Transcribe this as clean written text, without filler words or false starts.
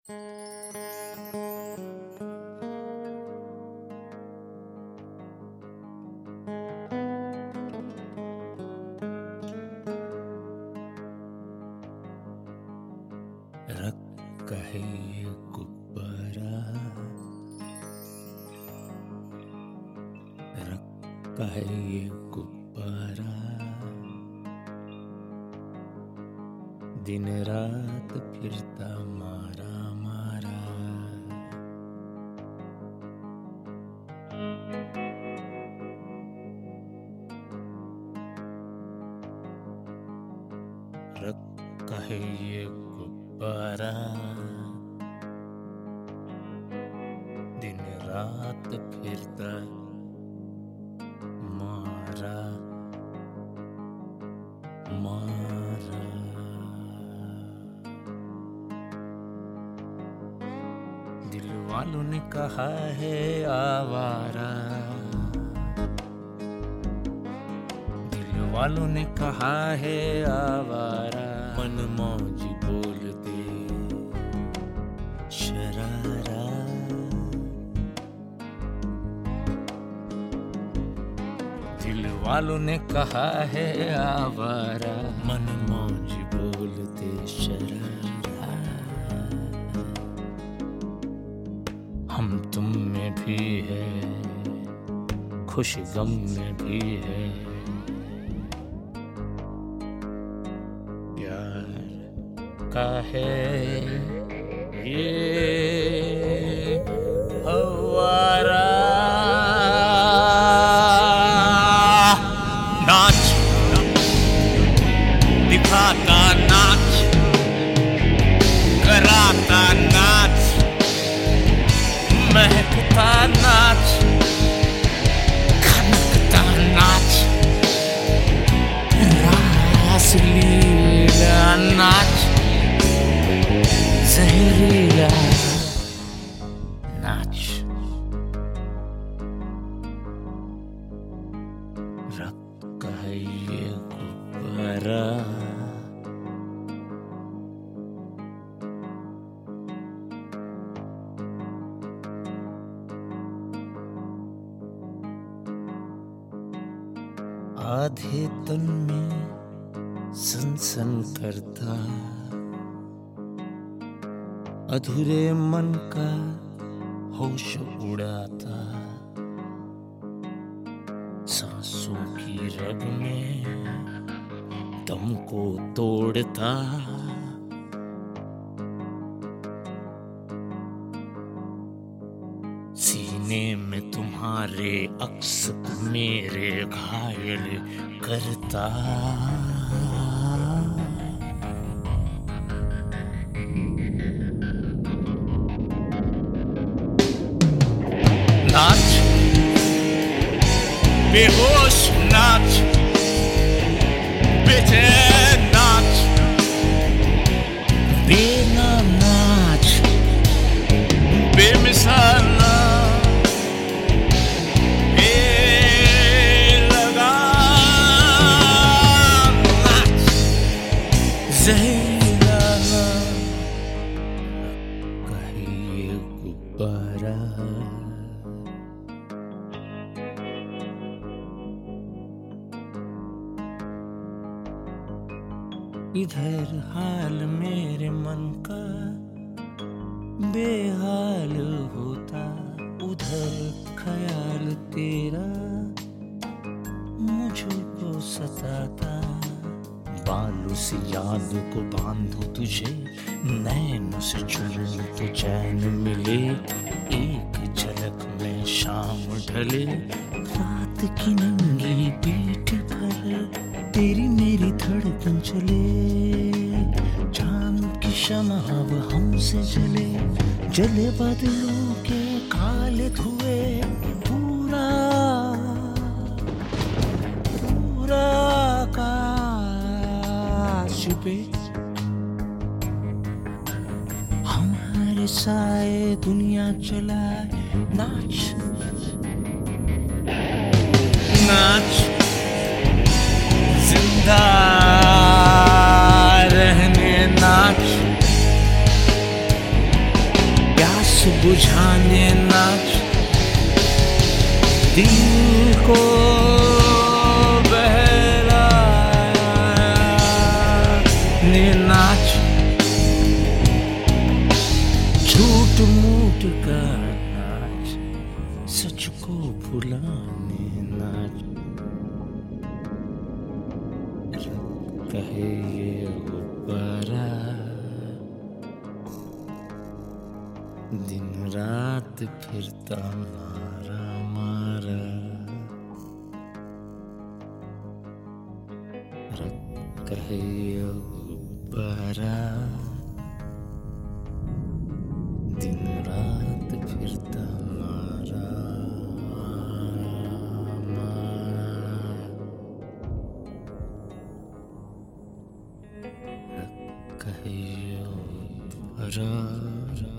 रखा है ये गुब्बारा, रखा है ये गुब्बारा, दिन रात फिरता मारा मारा। रखा है ये गुब्बारा, दिन रात फिरता मारा मारा। दिल वालों ने कहा है आवारा, दिल वालों ने कहा है आवारा। मन मौज बोलते शरारा, दिल वालों ने कहा है आवारा। मन मौज बोलते शरारा। हम तुम में भी है, खुश गम में भी है, प्यार का है ये हवारा। नाच दिखाता नाच, कराता नाच, महकता नाच, खनकता नाच, रास लीला नाच, जहरीला नाच। रखा है ये गुब्बारा, आधे तन में सनसन करता, अधूरे मन का होश उड़ाता। सांसों की रग में दम को तोड़ता, सीने में तुम्हारे अक्स मेरे घायल करता। नाच बेहोश नाच, बेचैन नाच, बेनाम नाच, बेमिसाल नाच, बेलगाम नाच, जहरीला नाच। रखा है ये गुब्बारा, इधर हाल मेरे मन का बेहाल होता, उधर ख्याल तेरा मुझको सताता। बालों से याद को बांधो तुझे, नैनों से चुनूं तो चैन मिले। एक झलक में शाम ढले, रात की नंगी पीठ पर तेरी मेरी धड़कन चले। चांद की शम्मा अब हमसे जले, जले बादलों के काले धुएं। पूरा पूरा आकाश पे हमारे साए दुनिया चलाए। नाच नाच, जिंदा रहने नाच, बुझाने नाच, दिल को बहलाने नाच, झूठ मूठ का नाच, सच को भुलाने नाच। कहे ये गुब्बारा दिन रात फिरता मारा मारा, कहे ये गुब्बारा दिन रात फिरता मारा मारा, कहे ये गुब्बारा